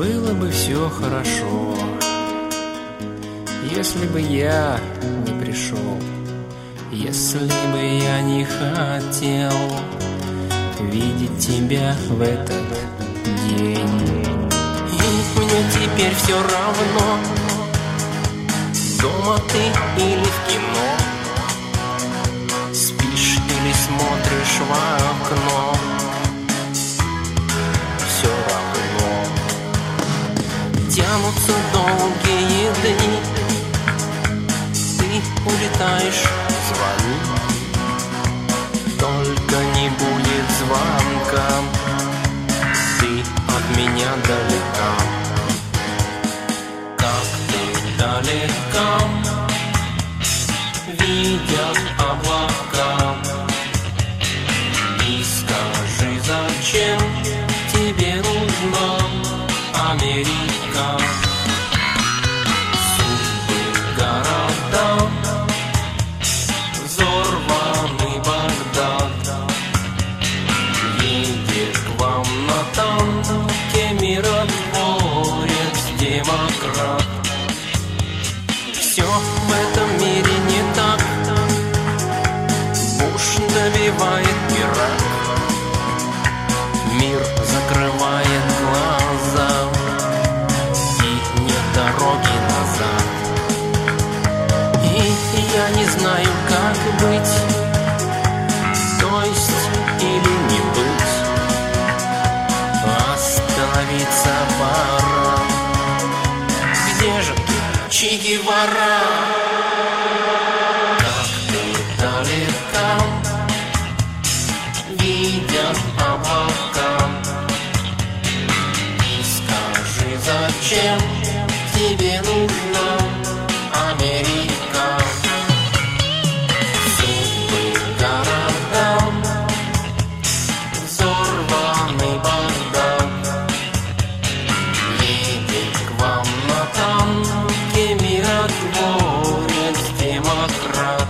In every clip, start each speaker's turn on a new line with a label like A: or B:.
A: Было бы все хорошо, если бы я не пришел, если бы я не хотел видеть тебя в этот день. И мне теперь все равно, дома ты или в кино, спишь или смотришь в окно, все равно. Тянутся долгие дни, ты улетаешь, звони, только не будет звонка, ты от меня далека. Как ты далека, видят облака, и скажи, зачем тебе нужна Америка? Судьбы города, взорванный Багдад, едет к вам на танке миротворец, демократ. Все в этом мире не так, Буш добивает Ирак, мир закрывает глаза, и нет дороги назад. И я не знаю, как быть, то есть или не быть. Остановиться пора. Где же ты, Че Гевара? Как ты далека, видят облака, и скажи, зачем тебе нужна Америка? Судьбы города, взорванный Багдад, едет к вам на танке миротворец, демократ.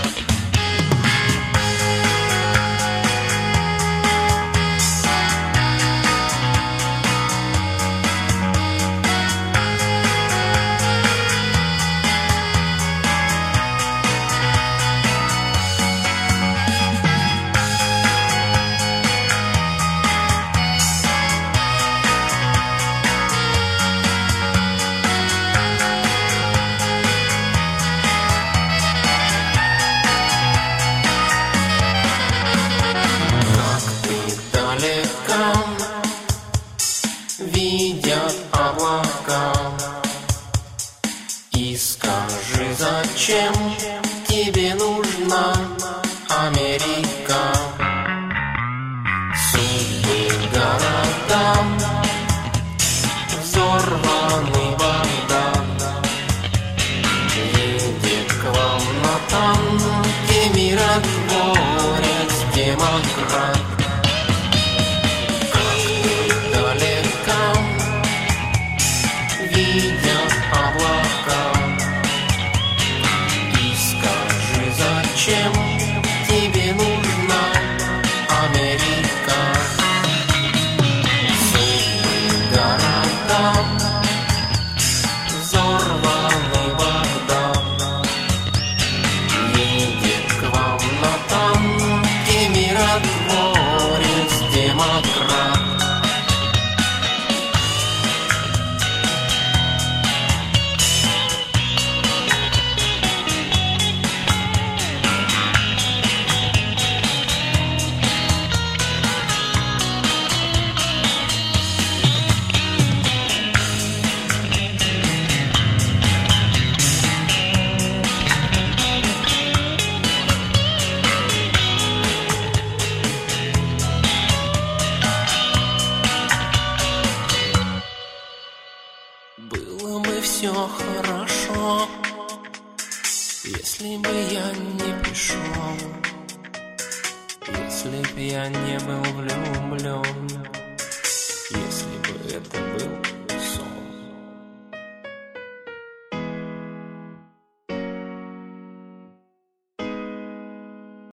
A: Видят облака, и скажи, зачем тебе нужна Америка? Судьбы города, взорванный Багдад, едет к вам на танке миротворец, демократ. Видят облака, и скажи, зачем тебе нужна Америка? Судьбы города, взорванный Багдад, едет к вам на танке миротворец, демократ. Было бы все хорошо, если бы я не пришел, если бы я не был влюблен, если бы это был